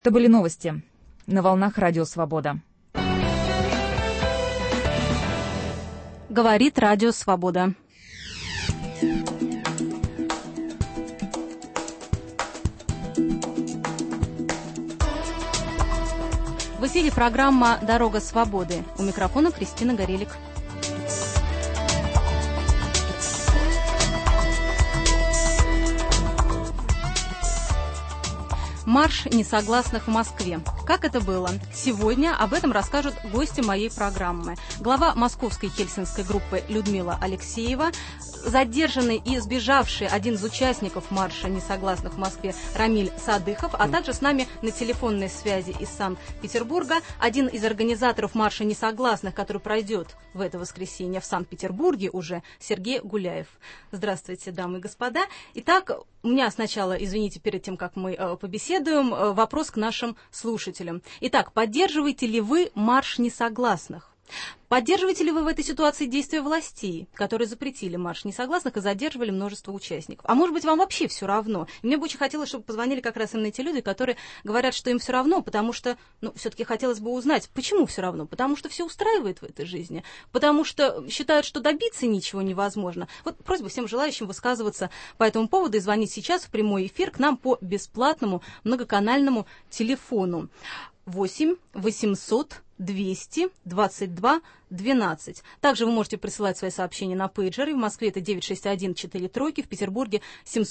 Это были новости на волнах Радио Свобода. Говорит Радио Свобода. В эфире программа «Дорога свободы». У микрофона Кристина Горелик. Марш несогласных в Москве. Как это было? Сегодня об этом расскажут гости моей программы. Глава московской хельсинской группы Людмила Алексеева, задержанный и сбежавший один из участников марша несогласных в Москве Рамиль Садыхов, а также с нами на телефонной связи из Санкт-Петербурга один из организаторов марша несогласных, который пройдет в это воскресенье в Санкт-Петербурге уже, Сергей Гуляев. Здравствуйте, дамы и господа. Итак, у меня сначала, извините, перед тем, как мы побеседуем, вопрос к нашим слушателям. Итак, поддерживаете ли вы марш несогласных? Поддерживаете ли вы в этой ситуации действия властей, которые запретили марш несогласных и задерживали множество участников? А может быть, вам вообще все равно? И мне бы очень хотелось, чтобы позвонили как раз именно те люди, которые говорят, что им все равно, потому что, все-таки хотелось бы узнать, почему все равно? Потому что все устраивает в этой жизни? Потому что считают, что добиться ничего невозможно? Вот просьба всем желающим высказываться по этому поводу и звонить сейчас в прямой эфир к нам по бесплатному многоканальному телефону 8 800 200 22 12. Также вы можете присылать свои сообщения на пейджеры. В Москве это 961-4 в Петербурге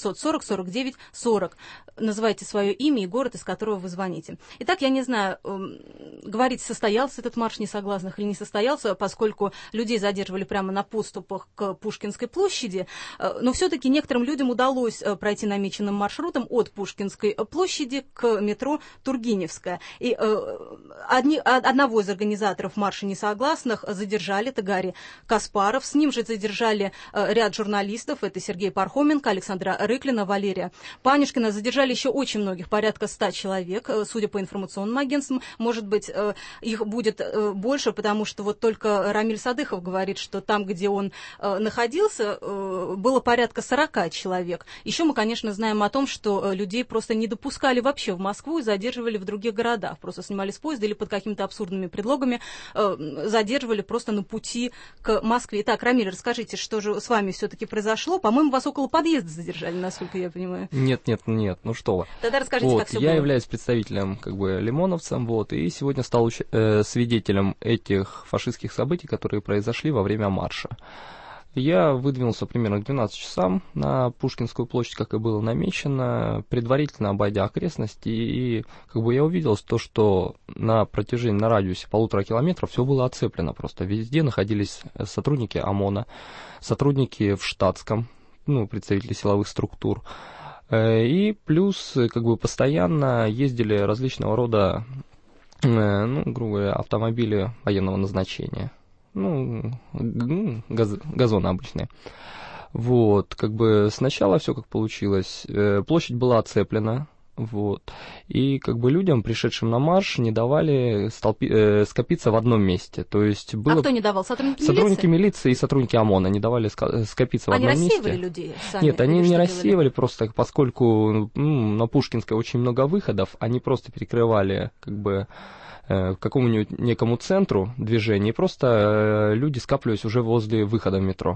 740-49-40. Называйте свое имя и город, из которого вы звоните. Итак, я не знаю, говорить, состоялся этот марш несогласных или не состоялся, поскольку людей задерживали прямо на подступах к Пушкинской площади, но все-таки некоторым людям удалось пройти намеченным маршрутом от Пушкинской площади к метро Тургеневская. И одного из организаторов марша несогласных задержали, это Гарри Каспаров. С ним же задержали ряд журналистов. Это Сергей Пархоменко, Александра Рыклина, Валерия Панюшкина. Задержали еще очень многих, порядка 100 человек, судя по информационным агентствам. Может быть, их будет больше, потому что вот только Рамиль Садыхов говорит, что там, где он находился, было порядка 40 человек. Еще мы, конечно, знаем о том, что людей просто не допускали вообще в Москву и задерживали в других городах. Просто снимали с поезда или под какими-то абсурдными предлогами задерживали просто на пути к Москве. Итак, Рамиль, расскажите, что же с вами все-таки произошло? По-моему, вас около подъезда задержали, насколько я понимаю. Нет, ну что вы. Тогда расскажите, как все было. Я являюсь представителем, лимоновцем, и сегодня стал свидетелем этих фашистских событий, которые произошли во время марша. Я выдвинулся примерно к 12 часам на Пушкинскую площадь, как и было намечено, предварительно обойдя окрестности, и я увидел то, что на радиусе 1,5 километра все было оцеплено просто. Везде находились сотрудники ОМОНа, сотрудники в штатском, представители силовых структур, и плюс постоянно ездили различного рода, грубо говоря, автомобили военного назначения. Газоны обычные. Сначала все как получилось. Площадь была оцеплена, и людям, пришедшим на марш, не давали скопиться в одном месте. То есть было... А кто не давал? Сотрудники милиции и сотрудники ОМОНа не давали скопиться в одном месте. Они рассеивали людей сами? Нет, они не рассеивали, просто поскольку на Пушкинской очень много выходов, они просто перекрывали к какому-нибудь некому центру движения, и просто люди скапливались уже возле выхода в метро.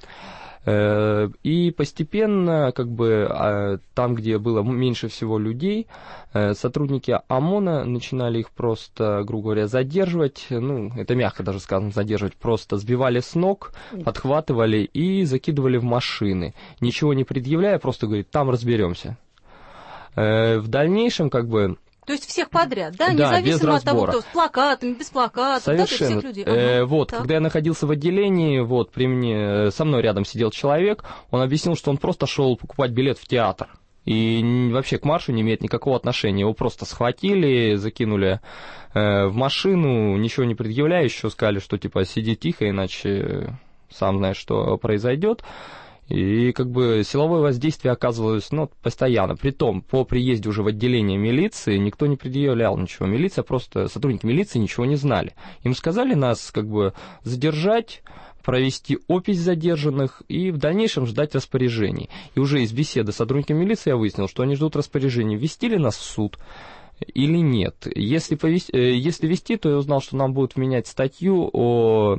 И постепенно, там, где было меньше всего людей, сотрудники ОМОНа начинали их просто, грубо говоря, задерживать, это мягко даже сказано, задерживать, просто сбивали с ног, подхватывали и закидывали в машины, ничего не предъявляя, просто говорит, там разберемся. В дальнейшем, То есть всех подряд, да? Да, независимо от того, кто с плакатами, без плакатов, совершенно. Да, всех людей. Когда я находился в отделении, при мне, со мной рядом сидел человек, он объяснил, что он просто шел покупать билет в театр. И вообще к маршу не имеет никакого отношения. Его просто схватили, закинули в машину, ничего не предъявляя, еще сказали, что сиди тихо, иначе сам знаешь, что произойдет. И силовое воздействие оказывалось постоянно. Притом, по приезде уже в отделение милиции никто не предъявлял ничего. Сотрудники милиции ничего не знали. Им сказали нас задержать, провести опись задержанных и в дальнейшем ждать распоряжений. И уже из беседы с сотрудниками милиции я выяснил, что они ждут распоряжений, ввести ли нас в суд, или нет. Если вести, то я узнал, что нам будут менять статью о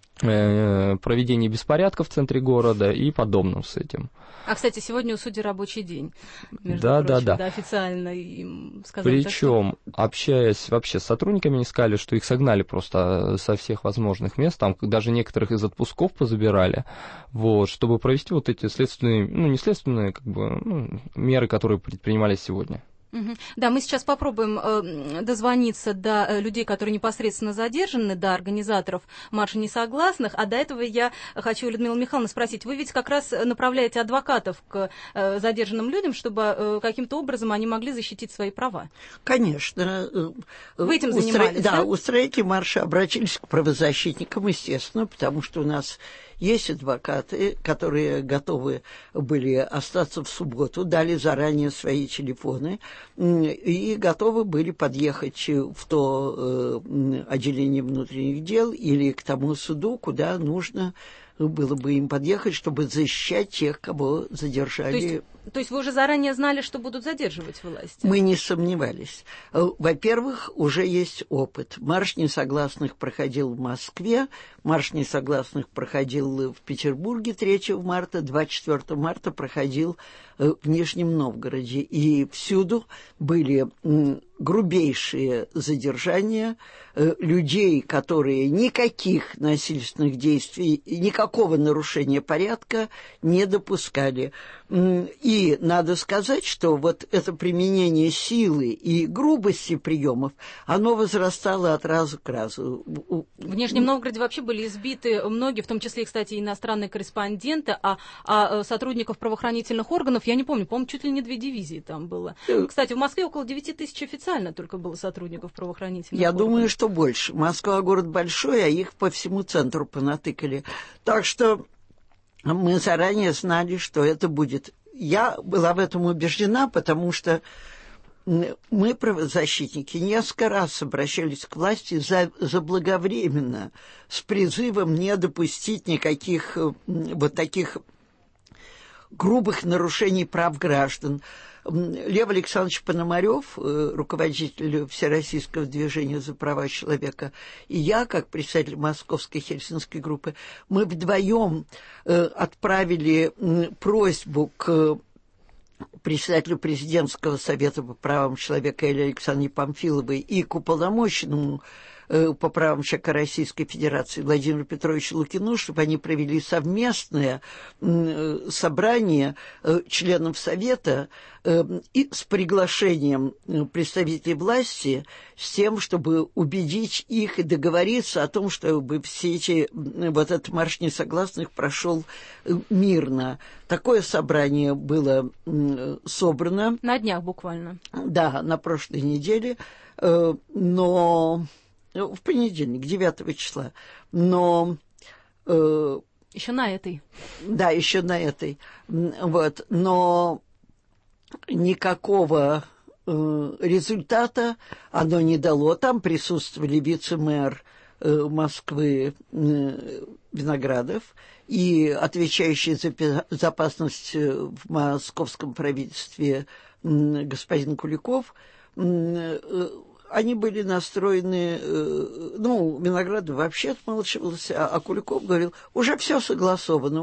проведении беспорядков в центре города и подобным с этим. А, кстати, сегодня у судей рабочий день, между Да. официально им сказали. Причем, общаясь вообще с сотрудниками, они сказали, что их согнали просто со всех возможных мест, там даже некоторых из отпусков позабирали, вот, чтобы провести вот эти следственные, не следственные, меры, которые предпринимались сегодня. Да, мы сейчас попробуем дозвониться до людей, которые непосредственно задержаны, до организаторов марша несогласных. А до этого я хочу, Людмила Михайловна, спросить. Вы ведь как раз направляете адвокатов к задержанным людям, чтобы каким-то образом они могли защитить свои права? Конечно. Вы этим занимались, да? Да, устроители марша обратились к правозащитникам, естественно, потому что у нас есть адвокаты, которые готовы были остаться в субботу, дали заранее свои телефоны и готовы были подъехать в то отделение внутренних дел или к тому суду, куда нужно было бы им подъехать, чтобы защищать тех, кого задержали. То есть вы уже заранее знали, что будут задерживать власти? Мы не сомневались. Во-первых, уже есть опыт. Марш несогласных проходил в Москве, марш несогласных проходил в Петербурге 3 марта, 24 марта проходил в Нижнем Новгороде. И всюду были грубейшие задержания людей, которые никаких насильственных действий, никакого нарушения порядка не допускали. И надо сказать, что вот это применение силы и грубости приемов, оно возрастало от раза к разу. В Нижнем Новгороде вообще были избиты многие, в том числе, кстати, иностранные корреспонденты, а сотрудников правоохранительных органов, я не помню, по-моему, чуть ли не 2 дивизии там было. Кстати, в Москве около 9 тысяч официально только было сотрудников правоохранительных органов. Я думаю, что больше. Москва город большой, а их по всему центру понатыкали. Так что мы заранее знали, что это будет. Я была в этом убеждена, потому что мы, правозащитники, несколько раз обращались к власти заблаговременно с призывом не допустить никаких вот таких грубых нарушений прав граждан. Лев Александрович Пономарев, руководитель Всероссийского движения за права человека, и я, как представитель Московской Хельсинской группы, мы вдвоем отправили просьбу к председателю президентского совета по правам человека Элле Александровне Памфиловой и к уполномоченному по правам человека Российской Федерации Владимиру Петровичу Лукину, чтобы они провели совместное собрание членов Совета и с приглашением представителей власти с тем, чтобы убедить их и договориться о том, чтобы все эти, вот этот марш несогласных прошел мирно. Такое собрание было собрано. На днях буквально. Да, на прошлой неделе, но... в понедельник, 9 числа. Но... еще на этой. Да, еще на этой. Вот. Но никакого результата оно не дало. Там присутствовали вице-мэр Москвы Виноградов и отвечающий за безопасность в московском правительстве господин Куликов. Они были настроены, Виноградов вообще отмалчивался, а Куликов говорил, уже все согласовано,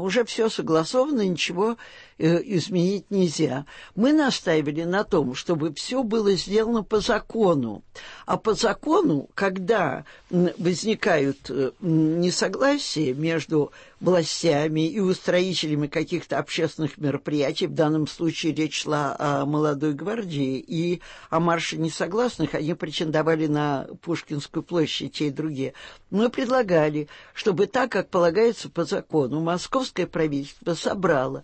ничего изменить нельзя. Мы настаивали на том, чтобы все было сделано по закону. А по закону, когда возникают несогласия между властями и устроителями каких-то общественных мероприятий, в данном случае речь шла о молодой гвардии и о марше несогласных, они претендовали на Пушкинскую площадь, те и другие. Мы предлагали, чтобы так, как полагается по закону, московское правительство собрало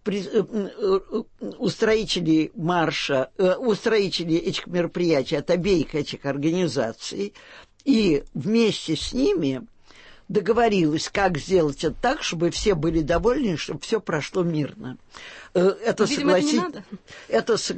устроителей марша, устроителей этих мероприятий от обеих этих организаций и вместе с ними договорилась, как сделать это так, чтобы все были довольны, чтобы все прошло мирно. Это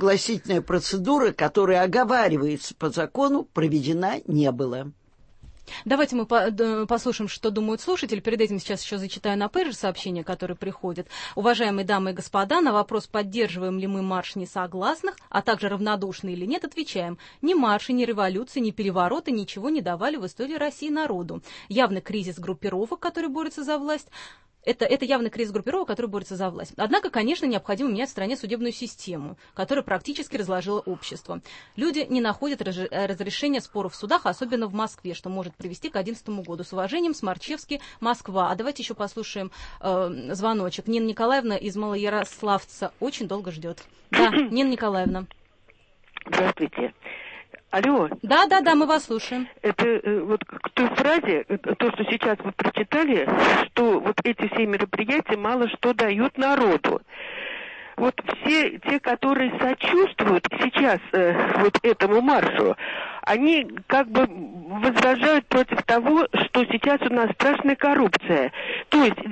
согласительная процедура, которая оговаривается по закону, проведена не была. Давайте мы послушаем, что думают слушатели. Перед этим сейчас еще зачитаю на пейджер сообщения, которые приходят. Уважаемые дамы и господа, на вопрос, поддерживаем ли мы марш несогласных, а также равнодушны или нет, отвечаем. Ни марши, ни революции, ни перевороты ничего не давали в истории России народу. Явный кризис группировок, которые борются за власть. Это явный кризис группировок, который борется за власть. Однако, конечно, необходимо менять в стране судебную систему, которая практически разложила общество. Люди не находят разрешения споров в судах, особенно в Москве, что может привести к 2011 году. С уважением, Сморчевский, Москва. А давайте еще послушаем звоночек. Нина Николаевна из Малоярославца очень долго ждет. Да, Нина Николаевна. Здравствуйте. Алло. Да, мы вас слушаем. Это вот к той фразе, то, что сейчас вы прочитали, что вот эти все мероприятия мало что дают народу. Вот все те, которые сочувствуют сейчас вот этому маршу, они как бы возражают против того, что сейчас у нас страшная коррупция. То есть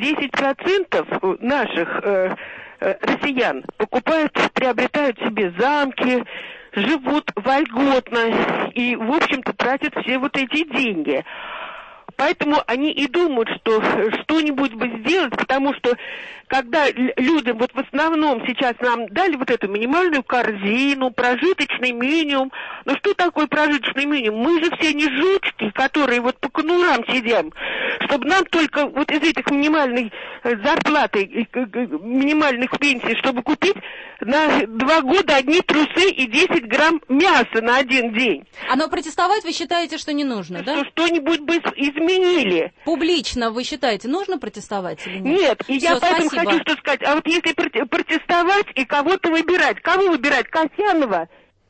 10% наших россиян приобретают себе замки, живут вольготно и, в общем-то, тратят все вот эти деньги. Поэтому они и думают, что что-нибудь бы сделать, потому что когда людям, вот в основном сейчас нам дали вот эту минимальную корзину, прожиточный минимум. Ну что такое прожиточный минимум? Мы же все не жучки, которые вот по конурам сидим, чтобы нам только вот из этих минимальных зарплаты, минимальных пенсий, чтобы купить на 2 года одни трусы и 10 грамм мяса на один день. Но протестовать вы считаете, что не нужно, да? Что что-нибудь бы изменили. Публично вы считаете, нужно протестовать или нет? Нет, и я поэтому хочу что сказать. А вот если протестовать и кого-то выбирать, кого выбирать? Касьянова?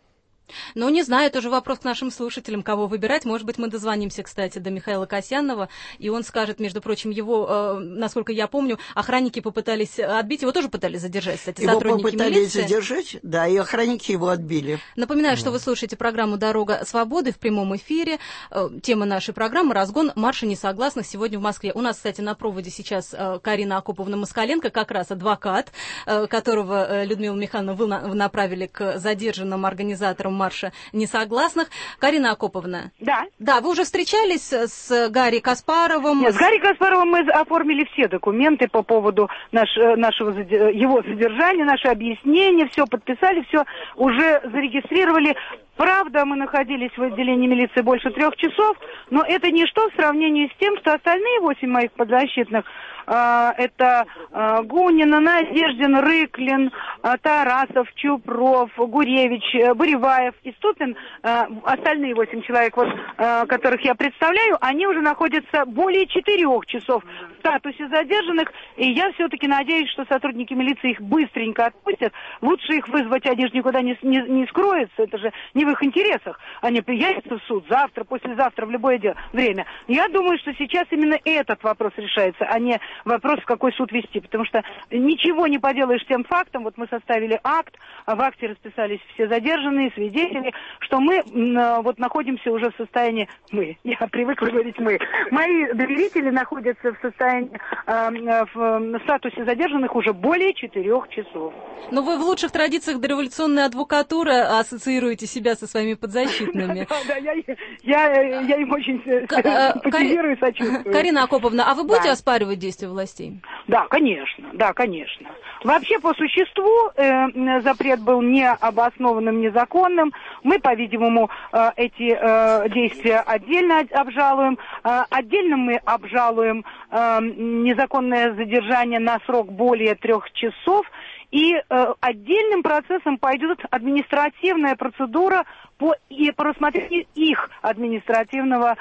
Ну, не знаю, это уже вопрос к нашим слушателям, кого выбирать. Может быть, мы дозвонимся, кстати, до Михаила Касьянова, и он скажет, между прочим, его, насколько я помню, охранники попытались отбить, его тоже пытались задержать, кстати, его сотрудники попытались милиции. задержать, да, и охранники его отбили. Напоминаю, что вы слушаете программу «Дорога свободы» в прямом эфире. Тема нашей программы — разгон марша несогласных сегодня в Москве. У нас, кстати, на проводе сейчас Карина Акоповна Москаленко, как раз адвокат, которого Людмила Михайловна вы направили к задержанным организаторам марша несогласных. Карина Акоповна. Да. Да, вы уже встречались с Гарри Каспаровым? Нет, с Гарри Каспаровым мы оформили все документы по поводу его задержания, наши объяснения, все подписали, все уже зарегистрировали. Правда, мы находились в отделении милиции больше 3 часов, но это ничто в сравнении с тем, что остальные 8 моих подзащитных, это Гунина, Надеждин, Рыклин, Тарасов, Чупров, Гуревич, Буреваев и Ступин, остальные 8 человек, вот, которых я представляю, они уже находятся более 4 часов в статусе задержанных, и я все-таки надеюсь, что сотрудники милиции их быстренько отпустят. Лучше их вызвать, они же никуда не скроются, это же не в их интересах. Они приедут в суд завтра, послезавтра, в любое время. Я думаю, что сейчас именно этот вопрос решается, а не вопрос, в какой суд вести, потому что ничего не поделаешь тем фактом. Вот мы составили акт, а в акте расписались все задержанные, свидетели, что мы вот находимся уже в состоянии, я привыкла говорить мы, мои доверители находятся в состоянии, в статусе задержанных уже более 4 часов. Но вы в лучших традициях дореволюционной адвокатуры ассоциируете себя со своими подзащитными. Да, я им очень симпатизирую и сочувствую. Карина Акоповна, а вы будете оспаривать действия властей? Да, конечно. Вообще, по существу, запрет был необоснованным, незаконным. Мы, по-видимому, эти действия отдельно обжалуем. Отдельно мы обжалуем незаконное задержание на срок более 3 часов. И отдельным процессом пойдет административная процедура по рассмотрению их административного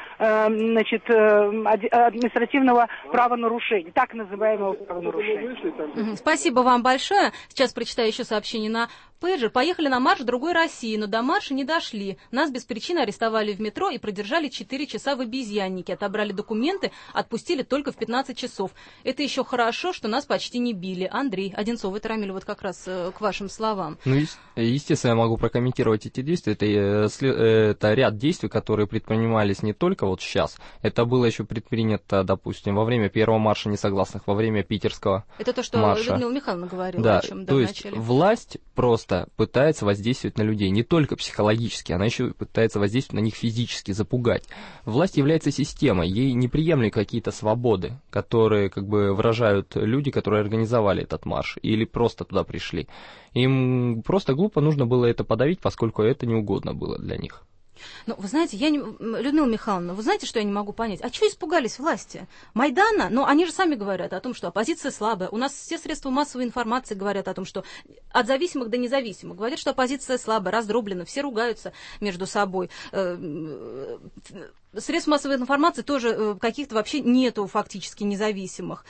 правонарушения, так называемого правонарушения. Спасибо вам большое. Сейчас прочитаю еще сообщение на пейджер. Поехали на марш в другой России, но до марша не дошли. Нас без причины арестовали в метро и продержали 4 часа в обезьяннике. Отобрали документы, отпустили только в 15 часов. Это еще хорошо, что нас почти не били. Андрей Одинцов, это Рамиль, вот как раз к вашим словам. Ну, естественно, я могу прокомментировать эти действия. Это ряд действий, которые предпринимались не только вот сейчас. Это было еще предпринято, допустим, во время первого марша несогласных, во время питерского марша. Это то, что Людмила Михайловна говорила, да, о чем то есть власть просто пытается воздействовать на людей, не только психологически, она еще пытается воздействовать на них физически, запугать. Власть является системой, ей неприемлемы какие-то свободы, которые как бы выражают люди, которые организовали этот марш, или просто туда пришли. Им просто глупо нужно было это подавить, поскольку это неугодно было для них. Ну, вы знаете, Людмила Михайловна, вы знаете, что я не могу понять? А чего испугались власти? Майдана? Ну, они же сами говорят о том, что оппозиция слабая. У нас все средства массовой информации говорят о том, что от зависимых до независимых. Говорят, что оппозиция слабая, раздроблена, все ругаются между собой. Средств массовой информации тоже каких-то вообще нету фактически независимых.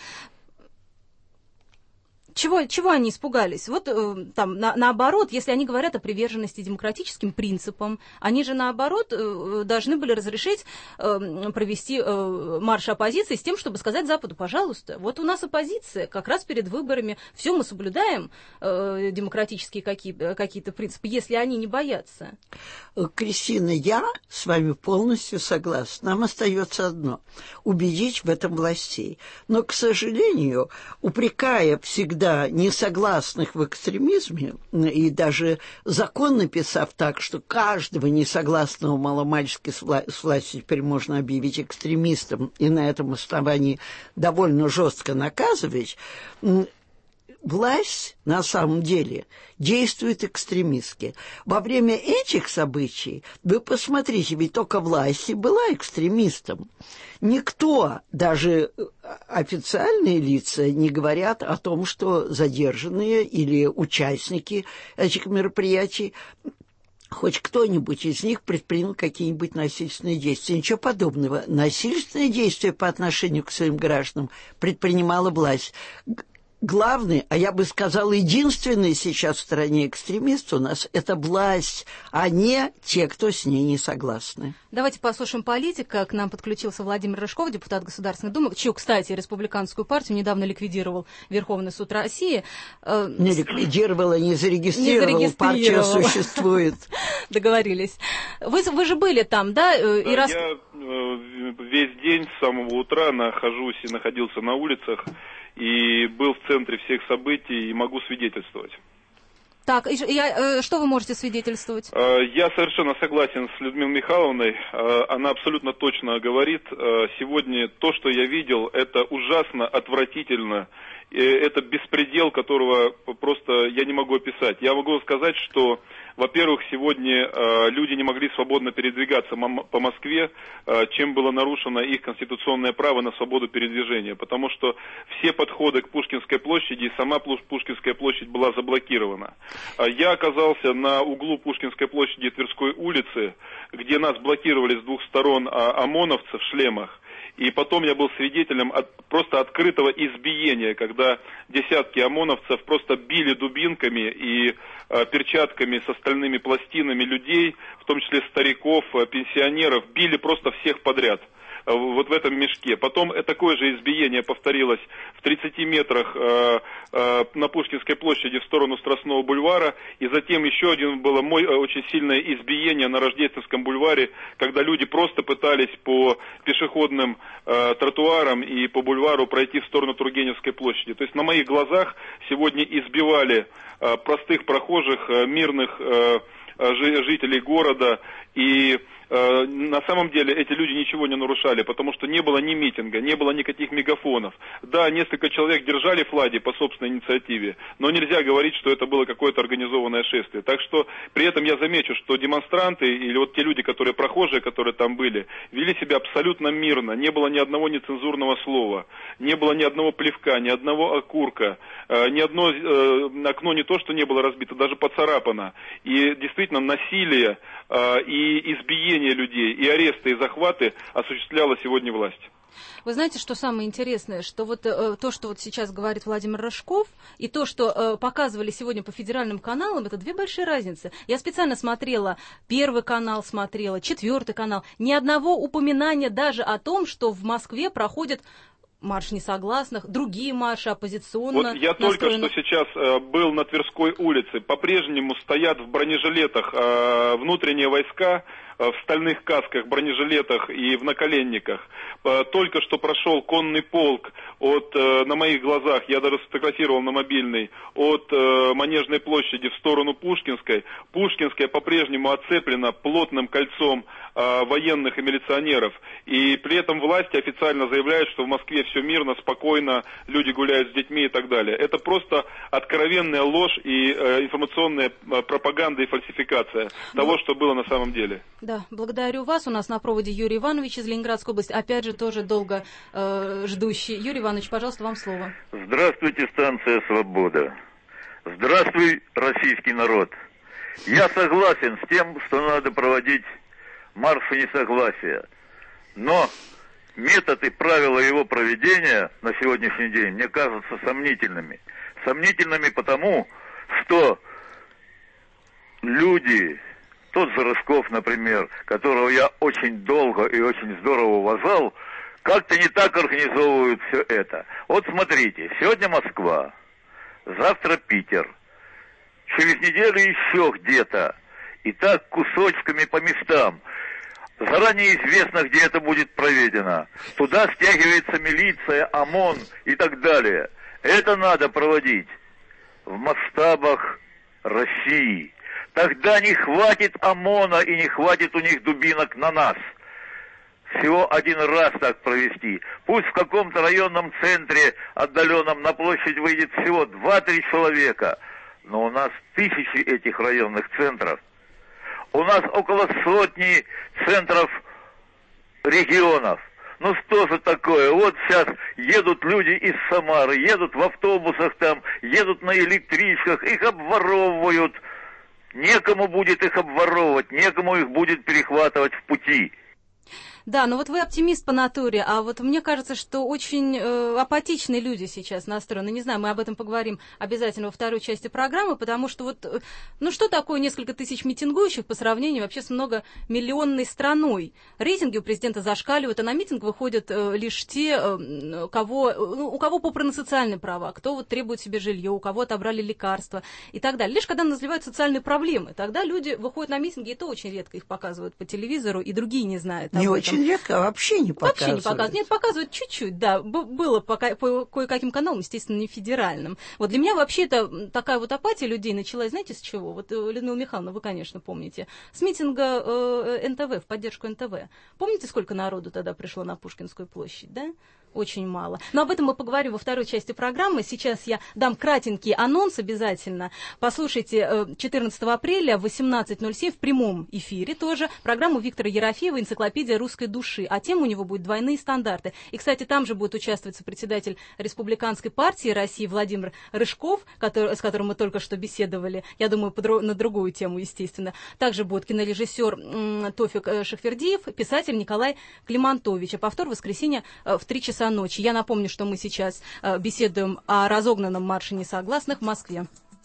Чего они испугались? Вот там, наоборот, если они говорят о приверженности демократическим принципам, они же, наоборот, должны были разрешить провести марш оппозиции с тем, чтобы сказать Западу, пожалуйста, вот у нас оппозиция, как раз перед выборами, все мы соблюдаем демократические какие-то принципы, если они не боятся. Кристина, я с вами полностью согласна. Нам остается одно – убедить в этом властей. Но, к сожалению, упрекая всегда несогласных в экстремизме, и даже закон написав так, что каждого несогласного маломальски с властью теперь можно объявить экстремистом и на этом основании довольно жестко наказывать, власть на самом деле действует экстремистски. Во время этих событий, вы посмотрите, ведь только власть и была экстремистом. Никто, даже официальные лица, не говорят о том, что задержанные или участники этих мероприятий, хоть кто-нибудь из них предпринял какие-нибудь насильственные действия. Ничего подобного. Насильственные действия по отношению к своим гражданам предпринимала власть. Главный, а я бы сказал, единственный сейчас в стране экстремист у нас – это власть, а не те, кто с ней не согласны. Давайте послушаем политика. К нам подключился Владимир Рыжков, депутат Государственной Думы, чью, кстати, республиканскую партию недавно ликвидировал Верховный суд России. Не ликвидировала, не зарегистрировала, партия существует. Договорились. Вы же были там, да? Я весь день с самого утра находился на улицах, и был в центре всех событий, и могу свидетельствовать. Так, что вы можете свидетельствовать? Я совершенно согласен с Людмилой Михайловной. Она абсолютно точно говорит. Сегодня то, что я видел, это ужасно, отвратительно. Это беспредел, которого просто я не могу описать. Я могу сказать, что, во-первых, сегодня люди не могли свободно передвигаться по Москве, чем было нарушено их конституционное право на свободу передвижения, потому что все подходы к Пушкинской площади и сама Пушкинская площадь была заблокирована. Я оказался на углу Пушкинской площади и Тверской улицы, где нас блокировали с двух сторон ОМОНовцы в шлемах. И потом я был свидетелем просто открытого избиения, когда десятки ОМОНовцев просто били дубинками и перчатками со стальными пластинами людей, в том числе стариков, пенсионеров, били просто всех подряд. Вот в этом мешке. Потом такое же избиение повторилось в 30 метрах на Пушкинской площади в сторону Страстного бульвара. И затем еще один было очень сильное избиение на Рождественском бульваре, когда люди просто пытались по пешеходным тротуарам и по бульвару пройти в сторону Тургеневской площади. То есть на моих глазах сегодня избивали простых прохожих, мирных жителей города. И на самом деле эти люди ничего не нарушали, потому что не было ни митинга, не было никаких мегафонов. Да, несколько человек держали флаги по собственной инициативе, но нельзя говорить, что это было какое-то организованное шествие. Так что при этом я замечу, что демонстранты или вот те люди, прохожие, которые там были, вели себя абсолютно мирно. Не было ни одного нецензурного слова, не было ни одного плевка, ни одного окурка, ни одно окно не то, что не было разбито, даже поцарапано. И действительно насилие и избиение людей, и аресты, и захваты осуществляла сегодня власть. Вы знаете, что самое интересное, что вот то, что вот сейчас говорит Владимир Рыжков, и то, что показывали сегодня по федеральным каналам, это две большие разницы. Я специально смотрела Первый канал, смотрела Четвертый канал, ни одного упоминания даже о том, что в Москве проходит марш несогласных, другие марши оппозиционно. Вот я только что сейчас был на Тверской улице. По-прежнему стоят в бронежилетах внутренние войска, в стальных касках, бронежилетах и в наколенниках. Только что прошел конный полк на моих глазах, я даже сфотографировал на мобильный, от Манежной площади в сторону Пушкинской. Пушкинская по-прежнему оцеплена плотным кольцом военных и милиционеров. И при этом власти официально заявляют, что в Москве все мирно, спокойно, люди гуляют с детьми и так далее. Это просто откровенная ложь и информационная пропаганда и фальсификация того, что было на самом деле. Да, благодарю вас. У нас на проводе Юрий Иванович из Ленинградской области. Опять же, тоже долго ждущий. Юрий Иванович, пожалуйста, вам слово. Здравствуйте, станция «Свобода». Здравствуй, российский народ. Я согласен с тем, что надо проводить марши несогласия. Но метод и правила его проведения на сегодняшний день мне кажутся сомнительными. Сомнительными потому, что люди, тот же Рыжков, например, которого я очень долго и очень здорово уважал, как-то не так организовывают все это. Вот смотрите, сегодня Москва, завтра Питер, через неделю еще где-то, и так кусочками по местам. Заранее известно, где это будет проведено. Туда стягивается милиция, ОМОН и так далее. Это надо проводить в масштабах России. Тогда не хватит ОМОНа и не хватит у них дубинок на нас. Всего один раз так провести. Пусть в каком-то районном центре отдаленном на площадь выйдет всего 2-3 человека. Но у нас тысячи этих районных центров. У нас около сотни центров регионов. Ну что же такое? Вот сейчас едут люди из Самары, едут в автобусах там, едут на электричках, их обворовывают. Некому будет их обворовывать, некому их будет перехватывать в пути. Да, но вот вы оптимист по натуре, а вот мне кажется, что очень апатичные люди сейчас настроены. Не знаю, мы об этом поговорим обязательно во второй части программы, потому что вот, ну что такое несколько тысяч митингующих по сравнению вообще с многомиллионной страной? Рейтинги у президента зашкаливают, а на митинг выходят лишь те, у кого попраны социальные права, кто вот требует себе жилье, у кого отобрали лекарства и так далее. Лишь когда назревают социальные проблемы, тогда люди выходят на митинги, и то очень редко их показывают по телевизору, и другие не знают об этом. Очень редко, вообще не показывают. Вообще не показывают. Нет, показывают чуть-чуть, да. Было по кое-каким каналам, естественно, не федеральным. Вот для меня вообще это такая вот апатия людей началась, знаете, с чего? Вот, Людмила Михайловна, вы, конечно, помните. С митинга НТВ, в поддержку НТВ. Помните, сколько народу тогда пришло на Пушкинскую площадь, да? Очень мало. Но об этом мы поговорим во второй части программы. Сейчас я дам кратенький анонс обязательно. Послушайте, 14 апреля в 18:07 в прямом эфире тоже программу Виктора Ерофеева «Энциклопедия русской души». А тема у него будет «Двойные стандарты». И, кстати, там же будет участвовать председатель Республиканской партии России Владимир Рыжков, с которым мы только что беседовали. Я думаю, на другую тему, естественно. Также будет кинорежиссер Тофик Шахвердиев, писатель Николай Климантович. А повтор в воскресенье в 3 часа ночи. Я напомню, что мы сейчас беседуем о разогнанном марше несогласных в Москве.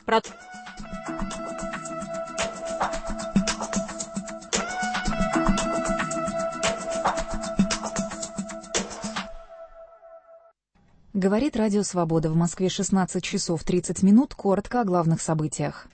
Говорит Радио Свобода. В Москве 16 часов 30 минут. Коротко о главных событиях.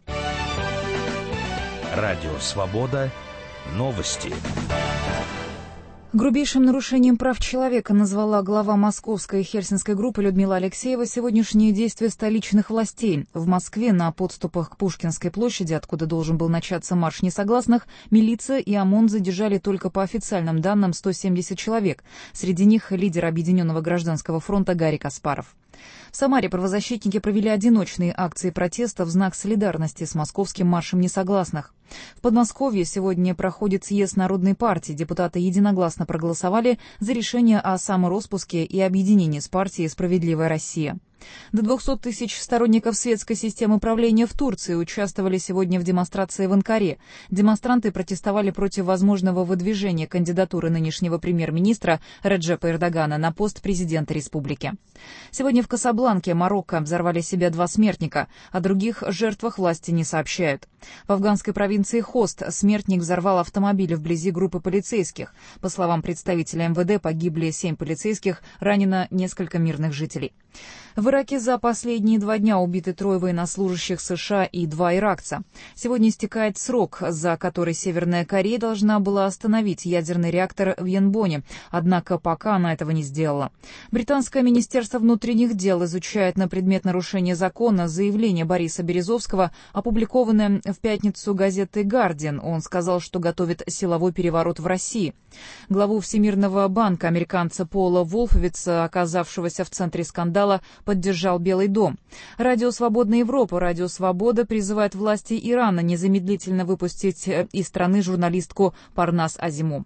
Радио Свобода. Новости. Грубейшим нарушением прав человека назвала глава московской и хельсинской группы Людмила Алексеева сегодняшние действия столичных властей. В Москве на подступах к Пушкинской площади, откуда должен был начаться марш несогласных, милиция и ОМОН задержали только по официальным данным 170 человек. Среди них лидер Объединенного гражданского фронта Гарри Каспаров. В Самаре правозащитники провели одиночные акции протеста в знак солидарности с московским маршем несогласных. В Подмосковье сегодня проходит съезд Народной партии. Депутаты единогласно проголосовали за решение о самороспуске и объединении с партией «Справедливая Россия». До 200 тысяч сторонников светской системы правления в Турции участвовали сегодня в демонстрации в Анкаре. Демонстранты протестовали против возможного выдвижения кандидатуры нынешнего премьер-министра Реджепа Эрдогана на пост президента республики. Сегодня в Касабланке, Марокко, взорвали себя 2 смертника. О других жертвах власти не сообщают. В афганской провинции Хост смертник взорвал автомобиль вблизи группы полицейских. По словам представителя МВД, погибли 7 полицейских, ранено несколько мирных жителей. В В Ираке за последние 2 дня убиты 3 военнослужащих США и 2 иракца. Сегодня истекает срок, за который Северная Корея должна была остановить ядерный реактор в Йонбоне, однако пока она этого не сделала. Британское министерство внутренних дел изучает на предмет нарушения закона заявление Бориса Березовского, опубликованное в пятницу газетой «Гардиан». Он сказал, что готовит силовой переворот в России. Главу Всемирного банка американца Пола Волфовица, оказавшегося в центре скандала, поддержал Белый дом. Радио «Свободная Европа», Радио «Свобода» призывает власти Ирана незамедлительно выпустить из страны журналистку Парнас Азиму.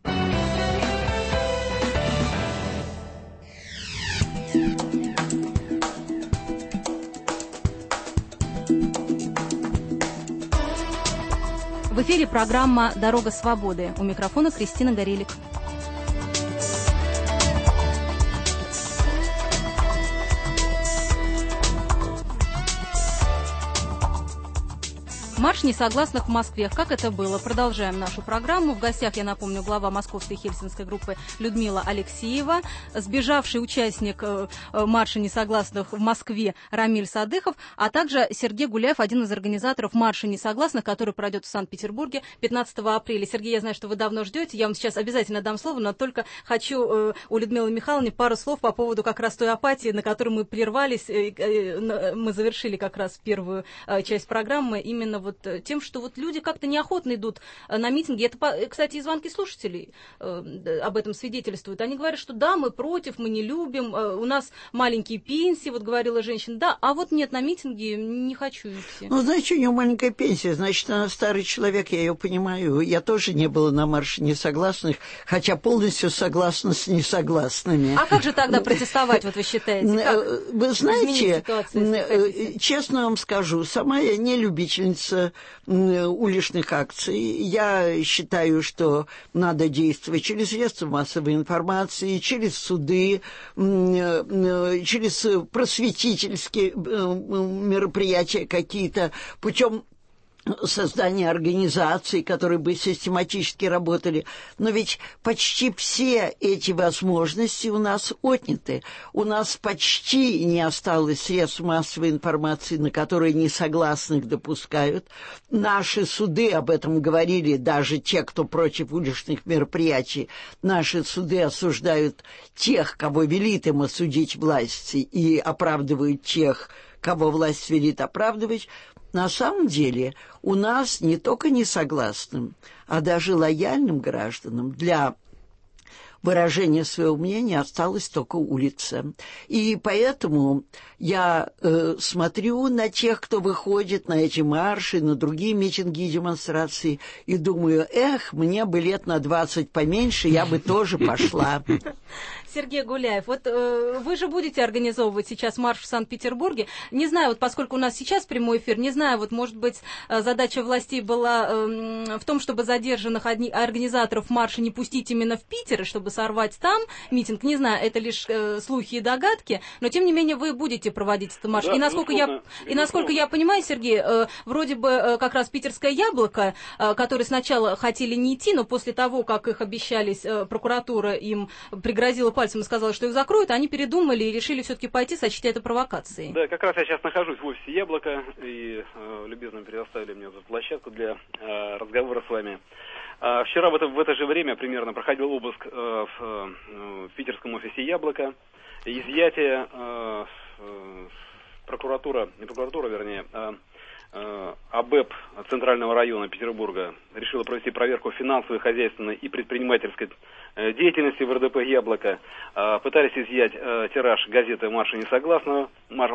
В эфире программа «Дорога свободы». У микрофона Кристина Горелик. Марш несогласных в Москве. Как это было? Продолжаем нашу программу. В гостях, я напомню, глава московской хельсинской группы Людмила Алексеева, сбежавший участник марша несогласных в Москве Рамиль Садыхов, а также Сергей Гуляев, один из организаторов марша несогласных, который пройдет в Санкт-Петербурге 15 апреля. Сергей, я знаю, что вы давно ждете. Я вам сейчас обязательно дам слово, но только хочу у Людмилы Михайловны пару слов по поводу как раз той апатии, на которой мы прервались. Мы завершили как раз первую часть программы именно вот тем, что вот люди как-то неохотно идут на митинги. Это, кстати, и звонки слушателей об этом свидетельствуют. Они говорят, что да, мы против, мы не любим, у нас маленькие пенсии, вот говорила женщина, да, а вот нет, на митинги не хочу идти. Ну, значит, у нее маленькая пенсия, значит, она старый человек, я ее понимаю. Я тоже не была на марше несогласных, хотя полностью согласна с несогласными. А как же тогда протестовать, вот вы считаете? Как? Вы знаете, честно вам скажу, сама я не любительница уличных акций. Я считаю, что надо действовать через средства массовой информации, через суды, через просветительские мероприятия какие-то, путем создание организаций, которые бы систематически работали. Но ведь почти все эти возможности у нас отняты. У нас почти не осталось средств массовой информации, на которые несогласных допускают. Наши суды, об этом говорили даже те, кто против уличных мероприятий, наши суды осуждают тех, кого велит им осудить власти, и оправдывают тех, кого власть велит оправдывать. На самом деле у нас не только несогласным, а даже лояльным гражданам для выражения своего мнения осталась только улица. И поэтому я смотрю на тех, кто выходит на эти марши, на другие митинги и демонстрации, и думаю, мне бы лет на 20 поменьше, я бы тоже пошла. Сергей Гуляев, вот вы же будете организовывать сейчас марш в Санкт-Петербурге. Не знаю, вот поскольку у нас сейчас прямой эфир, не знаю, вот может быть задача властей была в том, чтобы задержанных организаторов марша не пустить именно в Питер, чтобы сорвать там митинг. Не знаю, это лишь слухи и догадки, но тем не менее вы будете проводить этот марш. Да, и насколько я понимаю, Сергей, вроде бы как раз питерское яблоко, которые сначала хотели не идти, но после того, как их обещались, прокуратура им пригрозила пальцем и сказала, что их закроют, они передумали и решили все-таки пойти, сочтя это провокацией. Да, как раз я сейчас нахожусь в офисе «Яблоко», и любезно предоставили мне эту площадку для разговора с вами. Вчера в это же время примерно проходил обыск в питерском офисе «Яблоко». Изъятие АБЭП Центрального района Петербурга решила провести проверку финансовой, хозяйственной и предпринимательской деятельности в РДП «Яблоко». Пытались изъять тираж газеты «Марша несогласных»,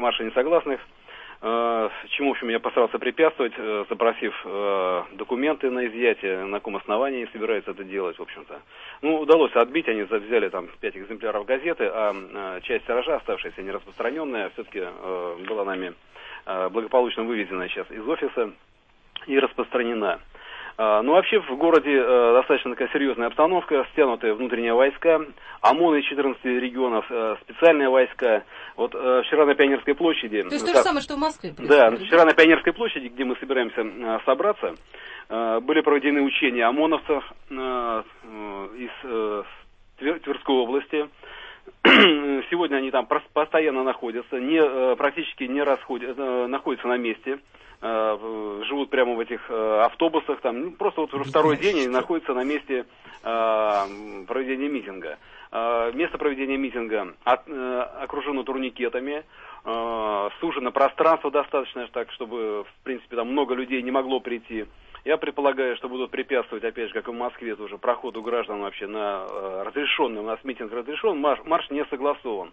чему, в общем, я постарался препятствовать, запросив документы на изъятие, на каком основании они собираются это делать, в общем-то. Ну, удалось отбить, они взяли там 5 экземпляров газеты, а часть тиража, оставшаяся нераспространенная, все-таки была нами благополучно выведена сейчас из офиса и распространена. Ну, вообще в городе достаточно такая серьезная обстановка, стянутые внутренние войска, ОМОН из 14 регионов, специальные войска. Вот вчера на Пионерской площади... То есть то же самое, что в Москве? Да, вчера на Пионерской площади, где мы собираемся собраться, были проведены учения ОМОНовцев из Тверской области. Сегодня они там поставили постоянно находятся, практически не находятся на месте, живут прямо в этих автобусах, там, просто вот уже второй день они находятся на месте проведения митинга. Место проведения митинга окружено турникетами, сужено пространство достаточно, так, чтобы, в принципе, там много людей не могло прийти. Я предполагаю, что будут препятствовать, опять же, как и в Москве, тоже проходу граждан вообще на разрешенный, у нас митинг разрешен, марш не согласован.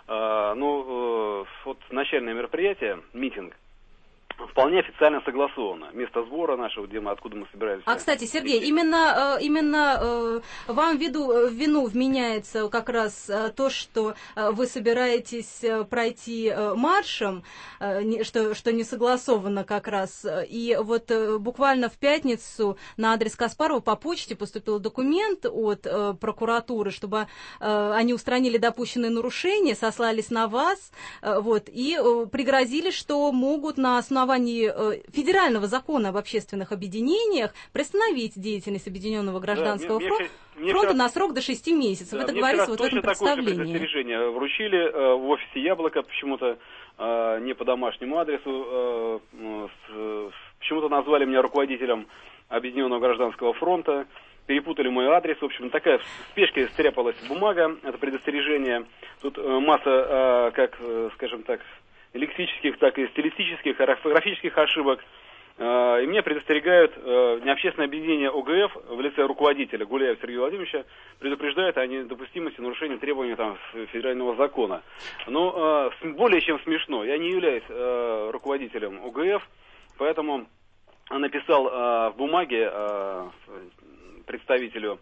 Вот начальное мероприятие, митинг, вполне официально согласовано. Место сбора нашего, откуда мы собираемся. Кстати, Сергей, именно вам в вину вменяется как раз то, что вы собираетесь пройти маршем, что не согласовано как раз. И вот буквально в пятницу на адрес Каспарова по почте поступил документ от прокуратуры, чтобы они устранили допущенные нарушения, сослались на вас, и пригрозили, что могут на основании федерального закона об общественных объединениях приостановить деятельность Объединенного гражданского фронта на срок до 6 месяцев. Это говорится вот в этом представлении. Такое же предостережение вручили в офисе «Яблоко», почему-то не по домашнему адресу, почему-то назвали меня руководителем Объединенного гражданского фронта, перепутали мой адрес. В общем, такая в спешке стряпалась бумага, это предостережение. Тут масса, скажем так, лексических, так и стилистических, орфографических ошибок. И меня предостерегают необщественное объединение ОГФ в лице руководителя Гуляева Сергея Владимировича, предупреждает о недопустимости нарушения требований федерального закона. Но более чем смешно. Я не являюсь руководителем ОГФ, поэтому написал в бумаге представителю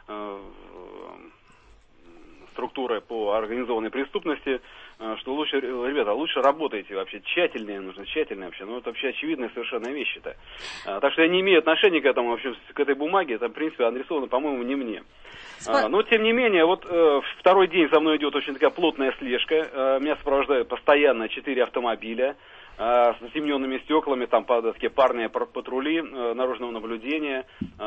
структуры по организованной преступности, что лучше, ребята, лучше работайте вообще, тщательнее вообще, это вообще очевидная совершенно вещь-то. Так что я не имею отношения к этому, вообще, к этой бумаге, это, в принципе, адресовано, по-моему, не мне. Но, тем не менее, второй день за мной идет очень такая плотная слежка, меня сопровождают постоянно 4 автомобиля, с затемненными стеклами, там такие парные патрули наружного наблюдения,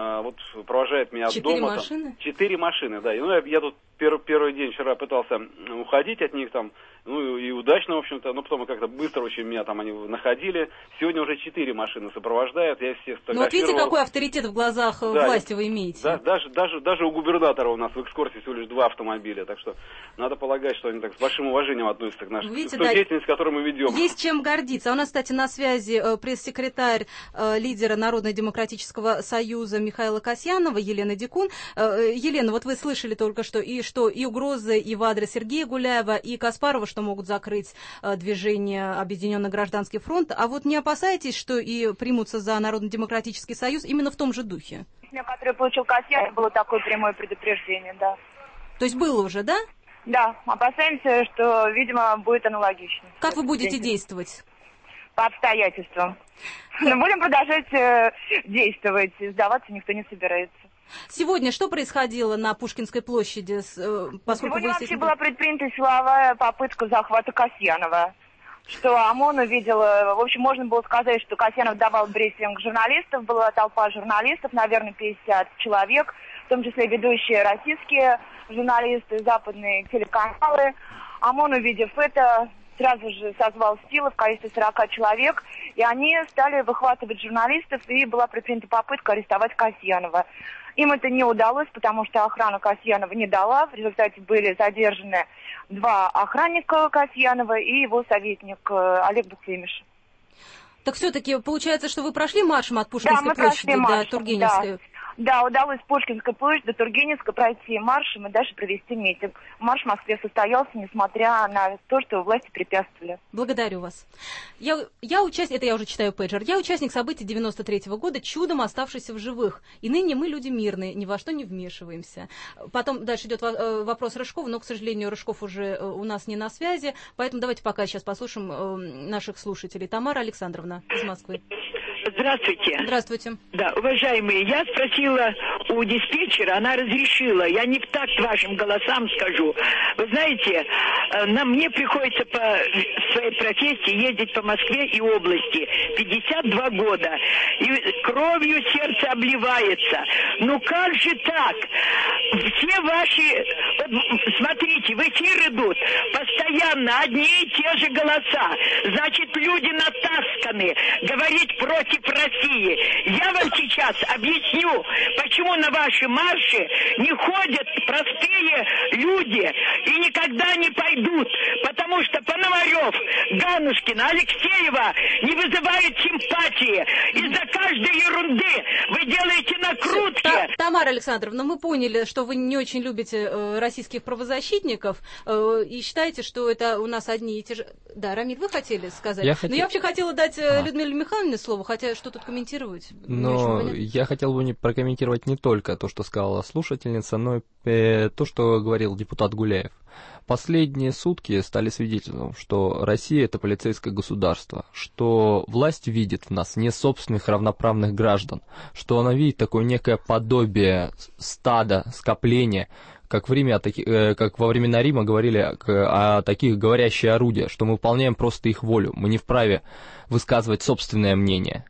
провожает меня от дома. 4 машины, да. Я тут первый день вчера пытался уходить от них там, и удачно, в общем-то, но потом как-то быстро очень меня там они находили. Сегодня уже 4 машины сопровождают, я всех сфотографировал. Вот видите, какой авторитет в глазах власти вы имеете. Да, даже у губернатора у нас в экскурсии всего лишь 2 автомобиля, так что надо полагать, что они так с большим уважением относятся к нашей деятельности, которую мы ведем. Есть чем гордиться. У нас, кстати, на связи пресс-секретарь лидера Народно-демократического союза Михаила Касьянова Елена Дикун. Елена, вот вы слышали только что и угрозы и в адрес Сергея Гуляева, и Каспарова, что могут закрыть движение Объединенный гражданский фронт. А вот не опасаетесь, что и примутся за Народно-демократический союз именно в том же духе? Который получил Касьянов, было такое прямое предупреждение, да. То есть было уже, да? Да, опасаемся, что, видимо, будет аналогично. Как вы будете действовать? По обстоятельствам. Но будем продолжать действовать, сдаваться никто не собирается. Сегодня что происходило на Пушкинской площади? Сегодня вообще была предпринята силовая попытка захвата Касьянова. Что ОМОН увидел, в общем, можно было сказать, что Касьянов давал брифинг журналистов, была толпа журналистов, наверное, 50 человек, в том числе ведущие российские журналисты, западные телеканалы. ОМОН, увидев это, сразу же созвал силы в количестве 40 человек, и они стали выхватывать журналистов, и была предпринята попытка арестовать Касьянова. Им это не удалось, потому что охрана Касьянова не дала. В результате были задержаны 2 охранника Касьянова и его советник Олег Буклемиш. Так все-таки получается, что вы прошли маршем от Пушкинской площади до Тургеневской? Да, удалось с Пушкинской площади до Тургеневской пройти маршем и дальше провести митинг. Марш в Москве состоялся, несмотря на то, что власти препятствовали. Благодарю вас. Я участник, это я уже читаю пейджер, я участник событий 93-го года, чудом оставшийся в живых. И ныне мы люди мирные, ни во что не вмешиваемся. Потом дальше идет вопрос Рыжкова, но, к сожалению, Рыжков уже у нас не на связи, поэтому давайте пока сейчас послушаем наших слушателей. Тамара Александровна из Москвы. Здравствуйте. Здравствуйте. Да, уважаемые, я спросила у диспетчера, она разрешила. Я не в такт вашим голосам скажу. Вы знаете, мне приходится по своей профессии ездить по Москве и области. 52 года. И кровью сердце обливается. Ну как же так? Все ваши... Вот, смотрите, в эфир идут постоянно одни и те же голоса. Значит, люди натасканы говорить против России. Я вам сейчас объясню, почему на ваши марши не ходят простые люди и никогда не пойдут. Потому что Пономарев, Ганушкин, Алексеева не вызывают симпатии. Из-за каждой ерунды вы делаете накрутки. Тамара Александровна, мы поняли, что вы не очень любите российских правозащитников и считаете, что это у нас одни и те же... Да, Рамиль, вы хотели сказать? Я вообще хотела дать Людмиле Михайловне слово, хотя что тут комментировать? Но я хотел бы прокомментировать не только то, что сказала слушательница, но и то, что говорил депутат Гуляев. Последние сутки стали свидетельством, что Россия – это полицейское государство, что власть видит в нас не собственных равноправных граждан, что она видит такое некое подобие стада, скопления, как во времена Рима говорили о таких говорящие орудия, что мы выполняем просто их волю, мы не вправе высказывать собственное мнение.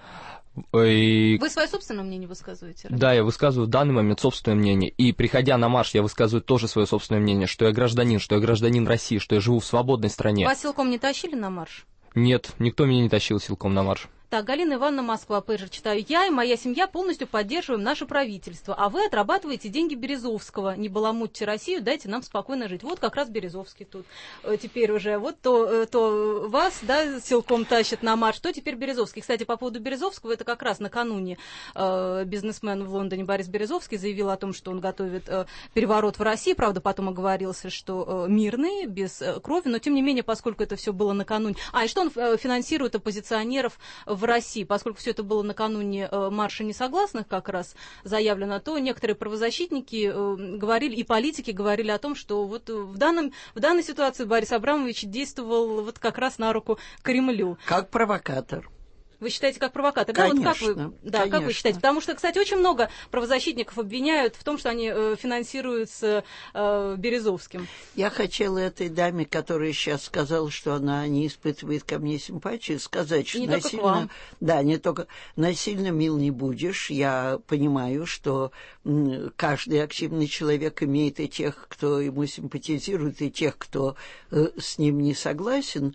Вы свое собственное мнение высказываете? Да, я высказываю в данный момент собственное мнение. И приходя на марш, я высказываю тоже свое собственное мнение, что я гражданин России, что я живу в свободной стране. Вас силком не тащили на марш? Нет, никто меня не тащил силком на марш. Так, Галина Ивановна, Москва, пейджер читаю. Я и моя семья полностью поддерживаем наше правительство, а вы отрабатываете деньги Березовского. Не баламутьте Россию, дайте нам спокойно жить. Вот как раз Березовский тут теперь уже. Вот то вас, да, силком тащат на марш, то теперь Березовский. Кстати, по поводу Березовского, это как раз накануне бизнесмен в Лондоне Борис Березовский заявил о том, что он готовит переворот в России. Правда, потом оговорился, что мирный, без крови, но тем не менее, поскольку это все было накануне... и что он финансирует оппозиционеров в России, поскольку все это было накануне марша несогласных как раз заявлено, то некоторые правозащитники говорили, и политики говорили о том, что вот в данной ситуации Борис Абрамович действовал вот как раз на руку Кремлю. Как провокатор. Вы считаете, как провокатор? Конечно, как вы считаете? Потому что, кстати, очень много правозащитников обвиняют в том, что они финансируются Березовским. Я хотела этой даме, которая сейчас сказала, что она не испытывает ко мне симпатии, сказать, что насильно... Да, не только насильно мил не будешь. Я понимаю, что каждый активный человек имеет и тех, кто ему симпатизирует, и тех, кто с ним не согласен,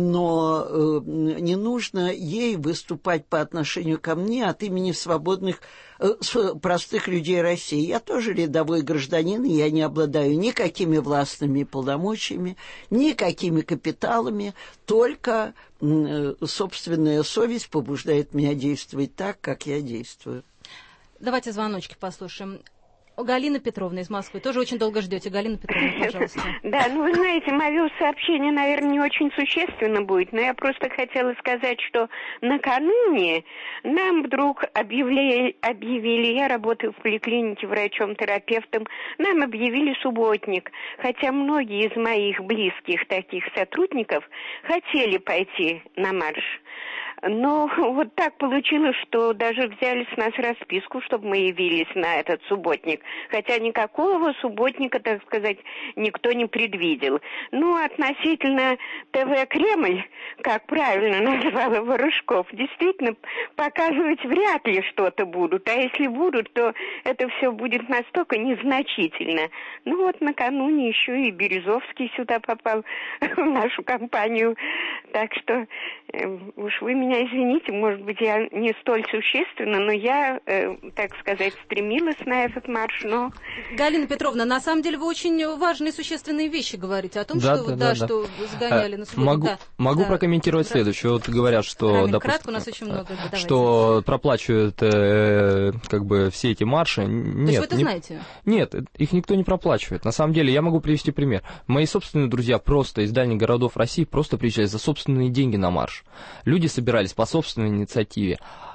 но не нужно ей выступать по отношению ко мне от имени свободных, простых людей России. Я тоже рядовой гражданин, и я не обладаю никакими властными полномочиями, никакими капиталами, только собственная совесть побуждает меня действовать так, как я действую. Давайте звоночки послушаем. Галина Петровна из Москвы. Тоже очень долго ждете. Галина Петровна, пожалуйста. Да, вы знаете, мое сообщение, наверное, не очень существенно будет, но я просто хотела сказать, что накануне нам вдруг объявили, я работаю в поликлинике врачом-терапевтом, нам объявили субботник, хотя многие из моих близких таких сотрудников хотели пойти на марш. Но вот так получилось, что даже взяли с нас расписку, чтобы мы явились на этот субботник. Хотя никакого субботника, так сказать, никто не предвидел. Ну, относительно ТВ «Кремль», как правильно назвала Ворожков, действительно, показывать вряд ли что-то будут. А если будут, то это все будет настолько незначительно. Ну вот накануне еще и Березовский сюда попал в нашу компанию. Так что уж вы меня извините, может быть, я не столь существенна, но я, так сказать, стремилась на этот марш, но... Галина Петровна, на самом деле вы очень важные существенные вещи говорите о том, что загоняли на субботу. Могу прокомментировать следующее. Вот говорят, что, кратко, у нас очень много. Что проплачивают как бы все эти марши. Нет, то есть вы это знаете? Нет, их никто не проплачивает. На самом деле, я могу привести пример. Мои собственные друзья просто из дальних городов России просто приезжали за собственные деньги на марш. Люди собирались по собственной инициативе.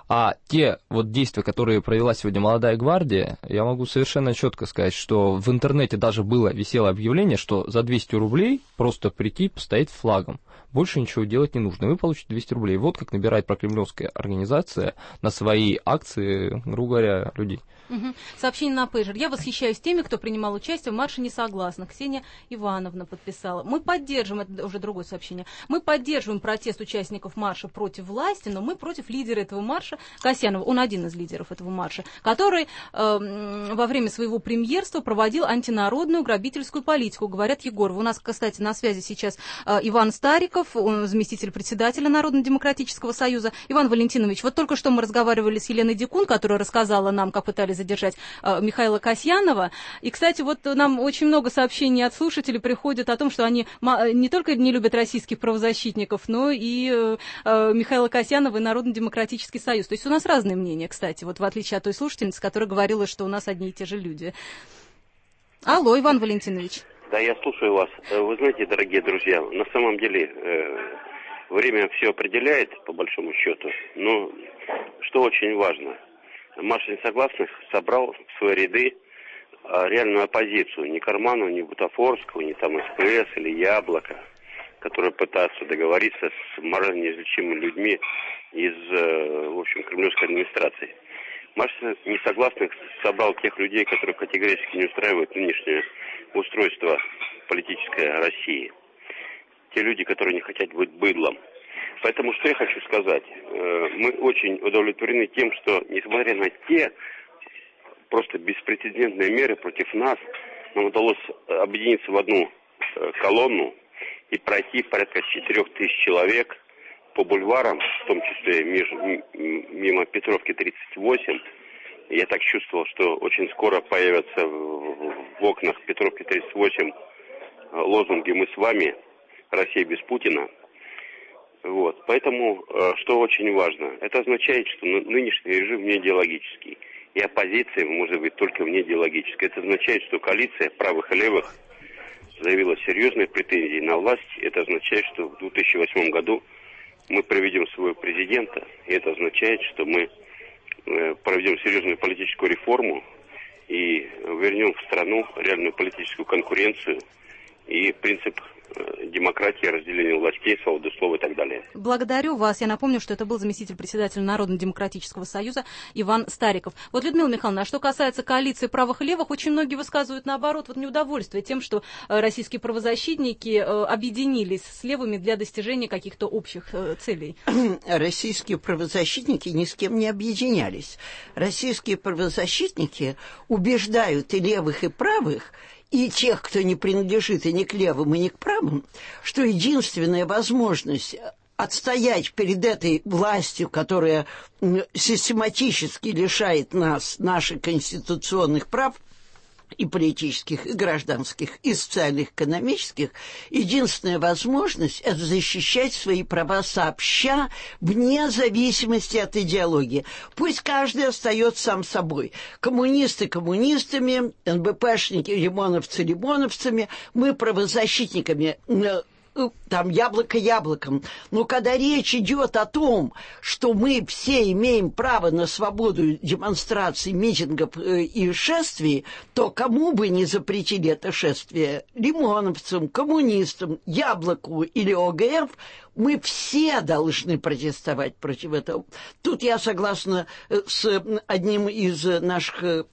А те вот действия, которые провела сегодня молодая гвардия, я могу совершенно четко сказать, что в интернете даже висело объявление, что за 200 рублей просто прийти, постоять флагом. Больше ничего делать не нужно, и вы получите 200 рублей. Вот как набирает прокремлевская организация на свои акции, грубо говоря, людей. Сообщение на пейджер. Я восхищаюсь теми, кто принимал участие в марше несогласных. Ксения Ивановна подписала. Мы поддерживаем, это уже другое сообщение, мы поддерживаем протест участников марша против власти, но мы против лидера этого марша, Касьянова, он один из лидеров этого марша, который во время своего премьерства проводил антинародную грабительскую политику, говорят Егоровы. У нас, кстати, на связи сейчас Иван Стариков, он заместитель председателя Народно-демократического союза. Иван Валентинович, вот только что мы разговаривали с Еленой Дикун, которая рассказала нам, как пытались задержать Михаила Касьянова. И, кстати, вот нам очень много сообщений от слушателей приходит о том, что они не только не любят российских правозащитников, но и Михаила Касьянова и Народно-демократический союз. То есть у нас разные мнения, кстати, вот в отличие от той слушательницы, которая говорила, что у нас одни и те же люди. Алло, Иван Валентинович. Да, я слушаю вас. Вы знаете, дорогие друзья, на самом деле время все определяет, по большому счету, но что очень важно, марш несогласных собрал в свои ряды реальную оппозицию, не Карманова, не Бутафорского, не там СПС или Яблоко, которые пытаются договориться с морально неизлечимыми людьми из, в общем, кремлевской администрации. Марш несогласных собрал тех людей, которые категорически не устраивают нынешнее устройство политической России. Те люди, которые не хотят быть быдлом. Поэтому что я хочу сказать? Мы очень удовлетворены тем, что, несмотря на те просто беспрецедентные меры против нас, нам удалось объединиться в одну колонну и пройти порядка 4000 человек по бульварам, в том числе мимо Петровки 38. Я так чувствовал, что очень скоро появятся в окнах Петровки 38 лозунги «Мы с вами, Россия без Путина». Вот. Поэтому, что очень важно, это означает, что нынешний режим не идеологический. И оппозиция может быть только вне идеологической. Это означает, что коалиция правых и левых заявила серьезные претензии на власть. Это означает, что в 2008 году мы проведем своего президента. И это означает, что мы проведем серьезную политическую реформу и вернем в страну реальную политическую конкуренцию и принцип демократии, разделения властей, свободы слова и так далее. Благодарю вас. Я напомню, что это был заместитель председателя Народно-демократического союза Иван Стариков. Вот, Людмила Михайловна, а что касается коалиции правых и левых, очень многие высказывают, наоборот, вот неудовольствие тем, что российские правозащитники объединились с левыми для достижения каких-то общих целей. Российские правозащитники ни с кем не объединялись. Российские правозащитники убеждают и левых, и правых, и тех, кто не принадлежит и ни к левым, и ни к правым, что единственная возможность отстоять перед этой властью, которая систематически лишает нас наших конституционных прав, и политических, и гражданских, и социальных, экономических, единственная возможность – это защищать свои права сообща, вне зависимости от идеологии. Пусть каждый остается сам собой. Коммунисты коммунистами, НБПшники, лимоновцы лимоновцами, мы правозащитниками, там яблоко яблоком. Но когда речь идет о том, что мы все имеем право на свободу демонстраций, митингов и шествий, то кому бы не запретили это шествие, лимоновцам, коммунистам, яблоку или ОГФ, мы все должны протестовать против этого. Тут я согласна с одним из наших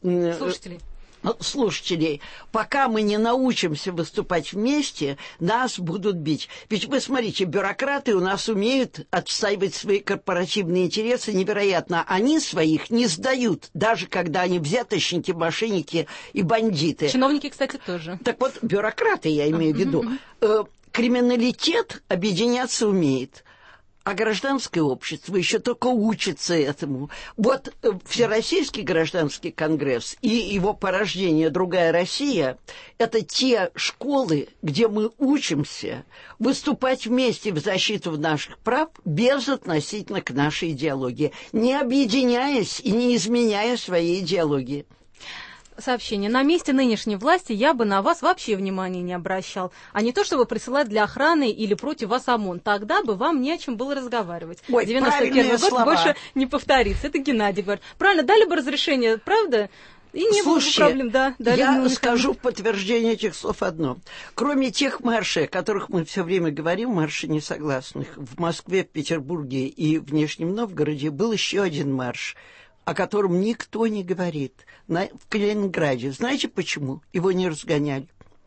слушателей. Пока мы не научимся выступать вместе, нас будут бить. Ведь вы смотрите, бюрократы у нас умеют отстаивать свои корпоративные интересы невероятно. Они своих не сдают, даже когда они взяточники, мошенники и бандиты. Чиновники, кстати, тоже. Так вот, бюрократы, я имею в виду. Криминалитет объединяться умеет. А гражданское общество еще только учится этому. Вот Всероссийский гражданский конгресс и его порождение «Другая Россия» – это те школы, где мы учимся выступать вместе в защиту наших прав безотносительно к нашей идеологии, не объединяясь и не изменяя своей идеологии. сообщение. На месте нынешней власти я бы на вас вообще внимания не обращал. А не то, чтобы присылать для охраны или против вас ОМОН. Тогда бы вам не о чем было разговаривать. 91 год больше не повторится. Это Геннадий говорит. Правильно, дали бы разрешение, правда? И не было бы проблем, да. Я скажу в подтверждение этих слов одно. Кроме тех маршей, о которых мы все время говорим, марши несогласных, в Москве, в Петербурге и в Нижнем Новгороде был еще один марш, о котором никто не говорит. В Калининграде. Знаете почему? Его не разгоняли.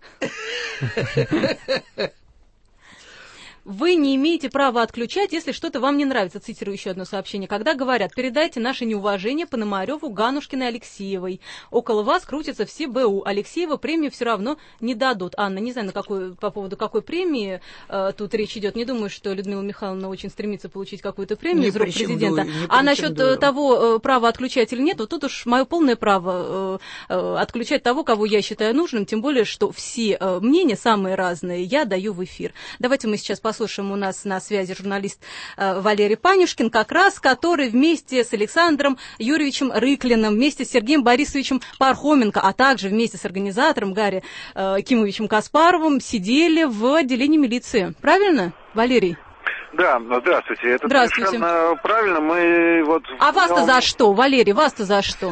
Вы не имеете права отключать, если что-то вам не нравится. Цитирую еще одно сообщение. Когда говорят, передайте наше неуважение Пономареву, Ганушкиной, Алексеевой. Около вас крутятся все БУ. Алексеева премию все равно не дадут. Анна, не знаю, по поводу какой премии тут речь идет. Не думаю, что Людмила Михайловна очень стремится получить какую-то премию из рук президента. А насчет того, права отключать или нет, вот тут уж мое полное право отключать того, кого я считаю нужным. Тем более, что все мнения, самые разные, я даю в эфир. Давайте мы сейчас послушаем, у нас на связи журналист Валерий Панюшкин, как раз который вместе с Александром Юрьевичем Рыклиным, вместе с Сергеем Борисовичем Пархоменко, а также вместе с организатором Гарри Кимовичем Каспаровым сидели в отделении милиции. Правильно, Валерий? Да, здравствуйте. Это здравствуйте. Совершенно правильно. Мы вот... А вас-то за что, Валерий, вас-то за что?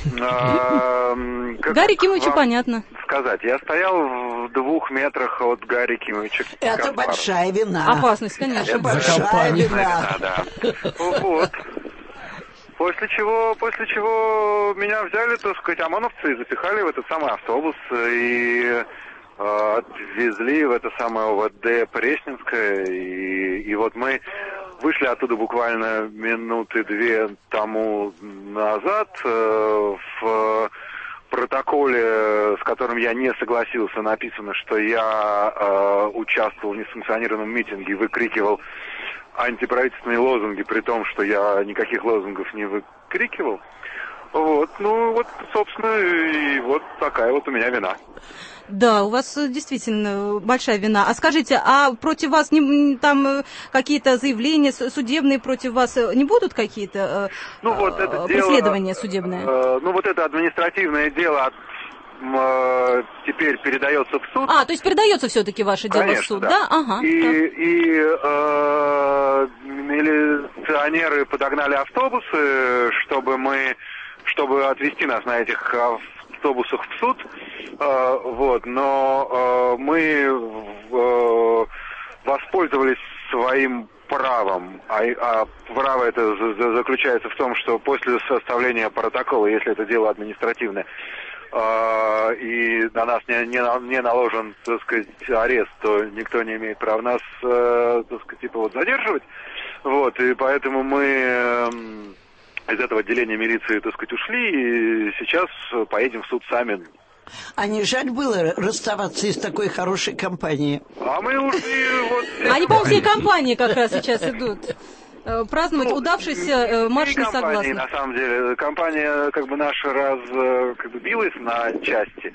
Гарри Кимовичу понятно. Сказать, я стоял в 2 метрах от Гарри Кимовича. Это большая вина. Опасность, конечно. Это большая вина. Да. Вот. После чего меня взяли, так сказать, ОМОНовцы и запихали в этот самый автобус и отвезли в это самое ОВД Пресненское. И вот мы вышли оттуда буквально минуты 2 тому назад. В протоколе, с которым я не согласился, написано, что я участвовал в несанкционированном митинге и выкрикивал антиправительственные лозунги, при том, что я никаких лозунгов не выкрикивал. Вот, собственно, и вот такая вот у меня вина. Да, у вас действительно большая вина. А скажите, а против вас там какие-то заявления судебные против вас не будут какие-то преследования судебные? Это административное дело теперь передается в суд. То есть передается все-таки ваше дело в суд, да? Ага. И милиционеры подогнали автобусы, чтобы отвезти нас на этих автобусах в суд. Но мы воспользовались своим правом, а право это заключается в том, что после составления протокола, если это дело административное, и на нас не наложен, так сказать, арест, то никто не имеет права нас, так сказать, задерживать. И поэтому мы из этого отделения милиции, так сказать, ушли, и сейчас поедем в суд сами. А не жаль было расставаться из такой хорошей компании? А мы ушли Они, по-моему, всей компании как раз сейчас идут праздновать удавшийся марш несогласных. На самом деле, компания наша билась на части.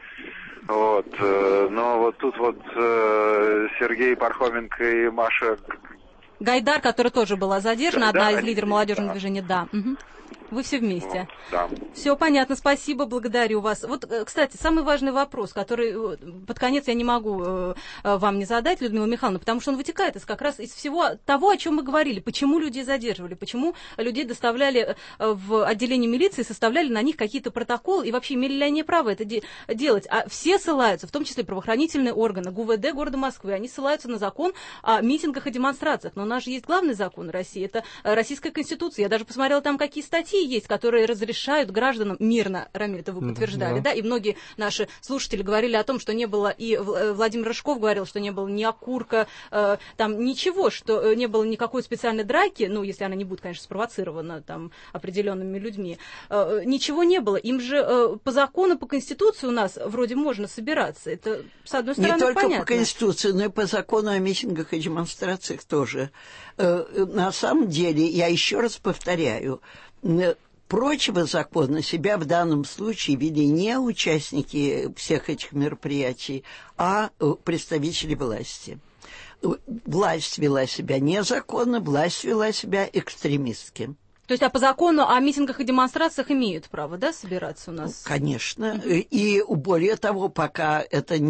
Но тут Сергей Пархоменко и Маша Гайдар, которая тоже была задержана, одна из лидеров молодежного движения, да. Угу. Вы все вместе. Да. Все понятно, спасибо, благодарю вас. Кстати, самый важный вопрос, который под конец я не могу вам не задать, Людмила Михайловна, потому что он вытекает как раз из всего того, о чем мы говорили. Почему людей задерживали, почему людей доставляли в отделение милиции, составляли на них какие-то протоколы, и вообще имели ли они право это делать. А все ссылаются, в том числе правоохранительные органы, ГУВД города Москвы, они ссылаются на закон о митингах и демонстрациях. Но у нас же есть главный закон России, это Российская Конституция. Я даже посмотрела там, какие статьи есть, которые разрешают гражданам мирно, Рамиль, это вы подтверждали, да, и многие наши слушатели говорили о том, что не было, и Владимир Рыжков говорил, что не было ни окурка, там ничего, что не было никакой специальной драки, если она не будет, конечно, спровоцирована там определенными людьми, ничего не было. Им же по закону, по Конституции у нас вроде можно собираться, это, с одной стороны, понятно. Не только по Конституции, но и по закону о митингах и демонстрациях тоже. На самом деле, я еще раз повторяю, прочего закона себя в данном случае вели не участники всех этих мероприятий, а представители власти. Власть вела себя незаконно, власть вела себя экстремистски. То есть, по закону о митингах и демонстрациях имеют право, да, собираться у нас? Конечно. И более того, пока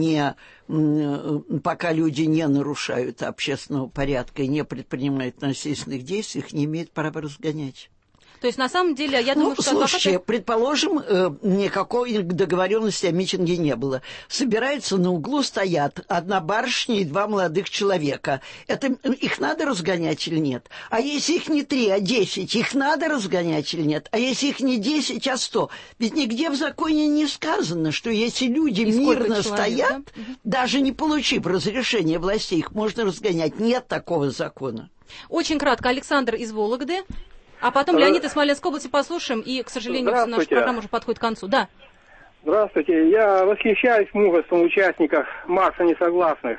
люди не нарушают общественного порядка и не предпринимают насильственных действий, их не имеют права разгонять. То есть, на самом деле, я думаю, что... Слушайте, предположим, никакой договоренности о митинге не было. Собираются на углу, стоят одна барышня и два молодых человека. Их надо разгонять или нет? А если их не 3, а 10, их надо разгонять или нет? А если их не 10, а 100? Ведь нигде в законе не сказано, что если люди мирно стоят, да? Даже не получив разрешения властей, их можно разгонять. Нет такого закона. Очень кратко. Александр из Вологды. А потом Леонид из Смоленской области послушаем, и, к сожалению, наша программа уже подходит к концу. Да. Здравствуйте. Я восхищаюсь мужеством участников марша несогласных.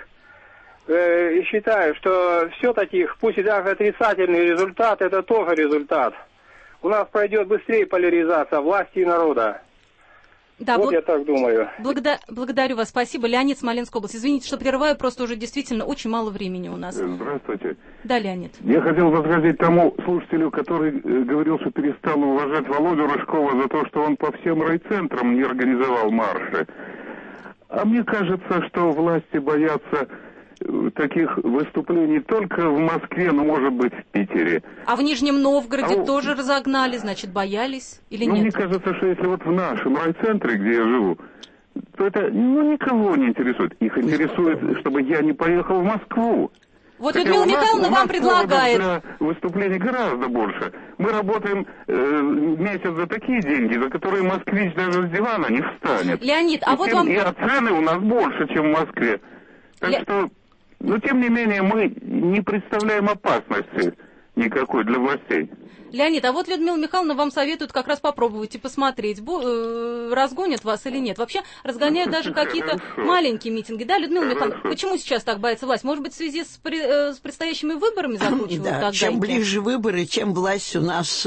И считаю, что все-таки, пусть и даже отрицательный результат, это тоже результат. У нас пройдет быстрее поляризация власти и народа. Да, вот я так думаю. Благодарю вас, спасибо. Леонид, Смоленская область. Извините, что прерываю, просто уже действительно очень мало времени у нас. Здравствуйте. Да, Леонид. Я хотел возразить тому слушателю, который говорил, что перестал уважать Володю Рыжкова за то, что он по всем райцентрам не организовал марши. А мне кажется, что власти боятся таких выступлений только в Москве, но, может быть, в Питере. А в Нижнем Новгороде тоже разогнали, значит, боялись или нет? Мне кажется, что если вот в нашем райцентре, где я живу, то это никого не интересует. Их интересует, чтобы я не поехал в Москву. Вот Людмила Михайловна вам предлагает. Для выступлений гораздо больше. Мы работаем месяц за такие деньги, за которые москвич даже с дивана не встанет. Леонид, а вот вам... И цены у нас больше, чем в Москве. Так что... Но, тем не менее, мы не представляем опасности никакой для властей. Леонид, а вот Людмила Михайловна вам советует как раз попробовать и посмотреть, разгонят вас или нет. Вообще разгоняют даже какие-то маленькие митинги. Да, Людмила Михайловна, почему сейчас так боится власть? Может быть, в связи с предстоящими выборами закручивают? Да, чем ближе выборы, тем власть у нас,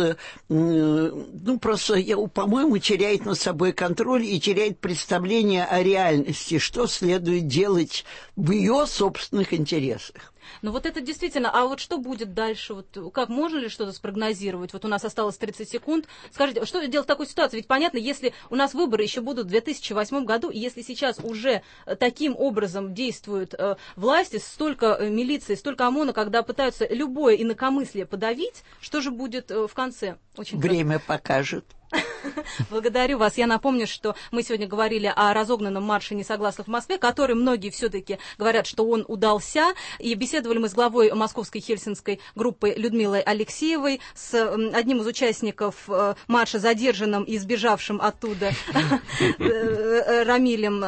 просто, по-моему, теряет над собой контроль и теряет представление о реальности, что следует делать в ее собственных интересах. Ну вот это действительно, а вот что будет дальше? Вот как, можно ли что-то спрогнозировать? Вот у нас осталось 30 секунд. Скажите, что делать в такой ситуации? Ведь понятно, если у нас выборы еще будут в 2008 году, и если сейчас уже таким образом действуют власти, столько милиции, столько ОМОНа, когда пытаются любое инакомыслие подавить, что же будет в конце? Очень Время покажет. Благодарю вас. Я напомню, что мы сегодня говорили о разогнанном марше несогласных в Москве, который многие все-таки говорят, что он удался. И беседовали мы с главой московской хельсинской группы Людмилой Алексеевой, с одним из участников марша, задержанным и сбежавшим оттуда Рамилем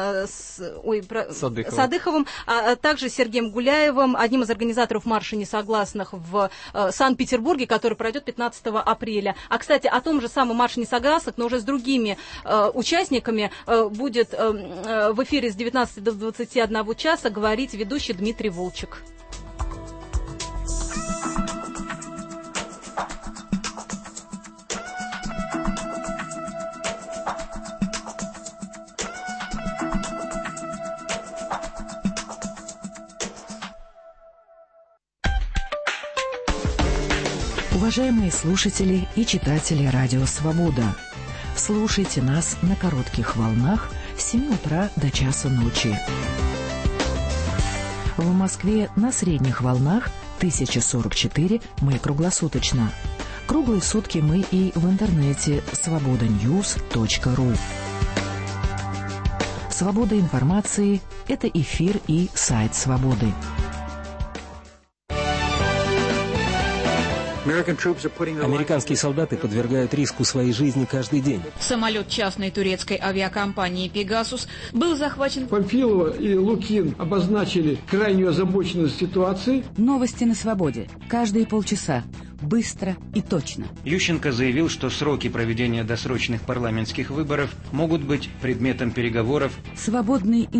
Садыховым, а также Сергеем Гуляевым, одним из организаторов марша несогласных в Санкт-Петербурге, который пройдет 15 апреля. А, кстати, о том же самом марше несогласных, но уже с другими участниками, будет в эфире с 19 до 21 часа говорить ведущий Дмитрий Волчек. Уважаемые слушатели и читатели Радио Свобода, слушайте нас на коротких волнах с 7 утра до часу ночи. В Москве на средних волнах 1044 мы круглосуточно. Круглые сутки мы и в интернете svobodanews.ru. Свобода информации – это эфир и сайт Свободы. Американские солдаты подвергают риску своей жизни каждый день. Самолет частной турецкой авиакомпании «Пегасус» был захвачен. Памфилова и Лукин обозначили крайнюю озабоченность ситуации. Новости на свободе. Каждые полчаса. Быстро и точно. Ющенко заявил, что сроки проведения досрочных парламентских выборов могут быть предметом переговоров. Свободный